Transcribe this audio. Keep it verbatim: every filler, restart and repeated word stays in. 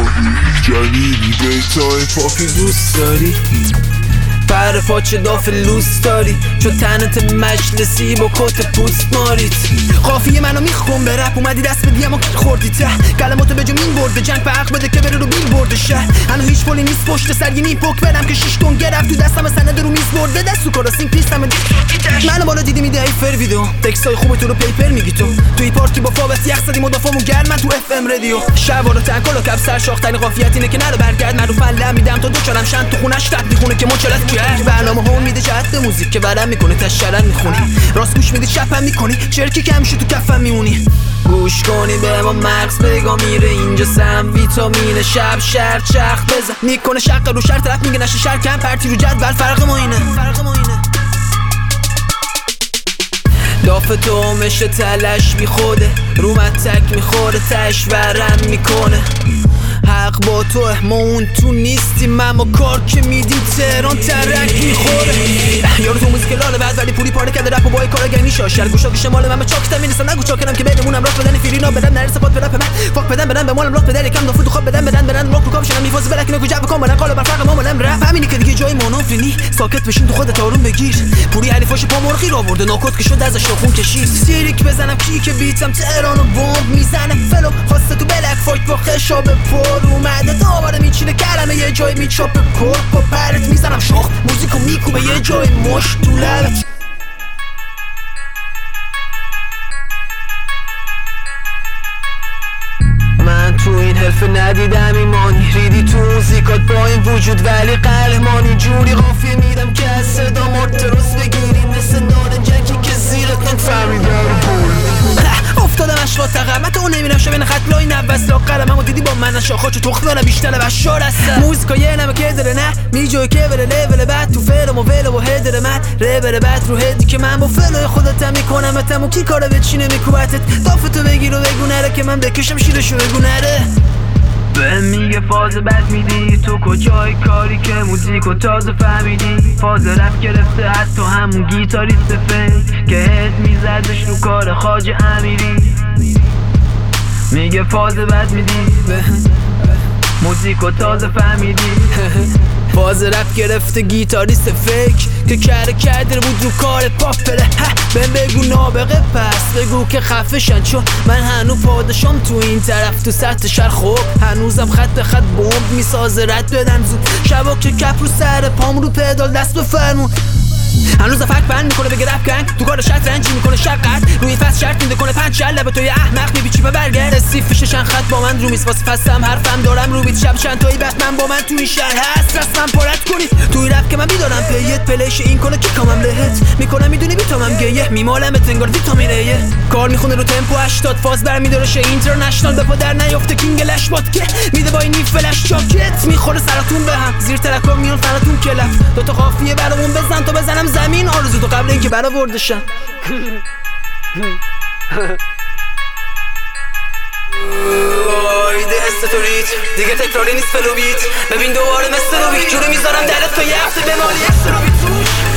جلیلی بیتای پاکی دوست داری پر پاچه داف لوس داری چون تنت مجلسی با کت پوست ماریت قافیه منو میخون به رپ اومدی دست بدی اما کل خوردی ته کلماتو به جا مین برده جنگ به حق بده که بره رو بیل برده شهر هنو هیچ پولی نیست پشت سر یه نیم پک برم که شیش تون گرفت تو دستم سنده رو میز برده دست تو کاراسینگ پیستم منو بالا دیدی میده ای فر ویدیو تکسای خوبه تو رو پیپر میگی تو توی پارکی با فابس یخ زدی مدافعمون گرم من تو اف ام رادیو شبارو تنکل و کپ سر شاخ ترین قافیت اینه که نرو برگرد من رو فله میدم تا دو چارم شن تو خونش تپ میخونه که مچلت کرد برنامه هم میده جهت موزیک که برام میکنه تشرن میخونی راست گوش میدی چپم میکنی چرکی که همیشه تو کفم میمونی گوش کنی به ما مغز بگا میره اینجا سم ویتامین شب شرط چرخ بزن میکنه شق رو شرط طرف میگه نشه شرط کم پرتی رو جدول فرق ما اینه فرق ما اینه داف تو مشه تلش بی خوده رو تک میخوره تش ورم میکنه حق با تو ما اون تو نیستیم اما کار که میدیم تهران ترک میخوره یارو تو موزیک لاله بعد ولی پولی پاره کرده رپ و بای کارگرنی شاشر گوشا گوش مال من چاکتم میرسم نگو چاکنم که بدمونم راست بدن فیرینا بدن نرسه پات برپ من فاک بدن بدن به مالم راست بدن یکم دافو تو خواب بدن بدن بدن راک رو کام شدم میفاز بلک نگو جواب کام بدن قالا بر فرق ما مالم رپ همینی که دیگه جای مونوفرینی ساکت بشین تو خودت آروم بگیر پوری حریفاش پا مرغی را برده ناکوت که شد ازش خون کشید سیریک بزنم کیک بیتم تهرانو بمب میزنه فلو خواسته تو بلک فایت با خشاب پر اومده دوباره میچینه کلمه یه جای میچاپه کور با پرت میزنم شخ موزیکو میکوبه یه جای مش تو لبت من تو این حرفه ندیدم ایمانی ریدی تو موزیکات با این وجود ولی قهرمانی جوری قافیه میدم که از صدا مرترس بگیری مثل نارنجکی که زیرت نفهمیدم افتادم اشوات تقمت اون نمیرم شبین خط لای نبست لا قلممو دیدی با من شاخا چو تخمه بیشتر بشار هستم موزیکا یه نمه که داره نه میجوی که بره لیول بعد تو فلم و ولو و هدر من ریبر بعد رو هدی که من با فلوی خودتم میکنم اتم و کی کاره بچینه میکوبتت دافتو بگیر و بگو نره که من بکشم شیرشو بگو نره به میگه فاز بد میدی تو کجای کاری که موزیکو تازه فهمیدی فاز رپ گرفته حتی همون گیتاریست فیک که هد میزدش رو کار خواجه امیری میگه فاز بد میدی موزیکو تازه فهمیدی فاز رپ گرفته گیتاریست فیک که کره کرده بود رو کار پاپره بهم بگو نابغه پس بگو که خفشن چون من هنو پادشام تو این طرف تو سطح شهر خوب هنوزم خط به خط بمب میسازه رد بدن زود شبا که کپ رو سر پام رو پدال دست بفرمون هنوز فک بند میکنه بگه رپ کنگ تو کار شطرنجی میکنه شقت روی فصل شرط میده کنه پنج شل لبه توی احمق میبیچی به برگرد استیف فششن خط با من رو میز واسه فستم حرفم دارم رو بیت شب چند تایی بخت من با من تو این شهر هست رسمم پارت کنید توی رپ که من بیدارم پیت پلیش این کنه که کامم لهت میکنم میدونی بیتامم گیه میمالم تنگار ویتامین ایه کار میخونه رو تمپو هشتاد فاز برمیداره شه اینترنشنال به پا در نیافته کینگ لش بات که میده با این نی فلش جاکت میخوره سراتون به هم زیر ترکا میون فناتون کلف دو تا قافیه برامون بزن تا بزنم زمین آرزو تو قبل اینکه برآوردشم ایده استوریت دیگه تکراری نیست فلو بیت ببین دوباره مثل رو بیت جوری میذارم درت تا یه هفته بمالی استرو بیت